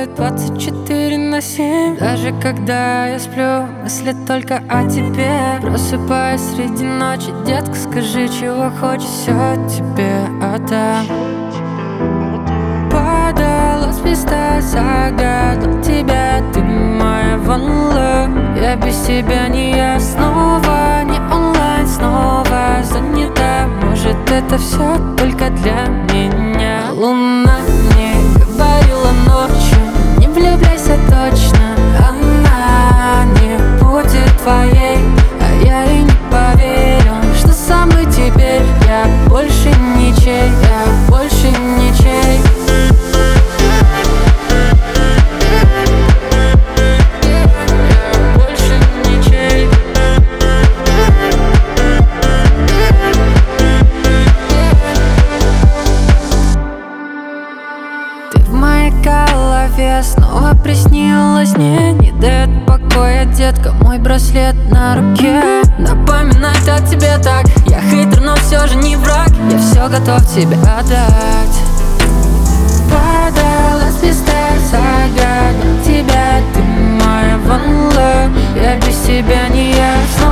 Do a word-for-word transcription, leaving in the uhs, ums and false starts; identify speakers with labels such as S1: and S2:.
S1: работает двадцать четыре на семь. Даже когда я сплю, мысли только о тебе. Просыпаюсь среди ночи, детка, скажи, чего хочешь, все тебе отдам. Падала звезда, загадал тебя, ты моя one love. Я без тебя не я, снова не онлайн, снова занята. Может, это все только для меня. Луна мне говорила ночью, не влюбляйся точно, она не будет твоей. А я и не поверил, что со мной теперь я больше ничей, я больше ничей. Снова приснилась, не, не дает покоя, детка, мой браслет на руке. Напоминает о тебе так, я хейтер, но все же не враг. Я все готов тебе отдать. Падала звезда, загадал тебя, ты моя one love. Я без тебя не я.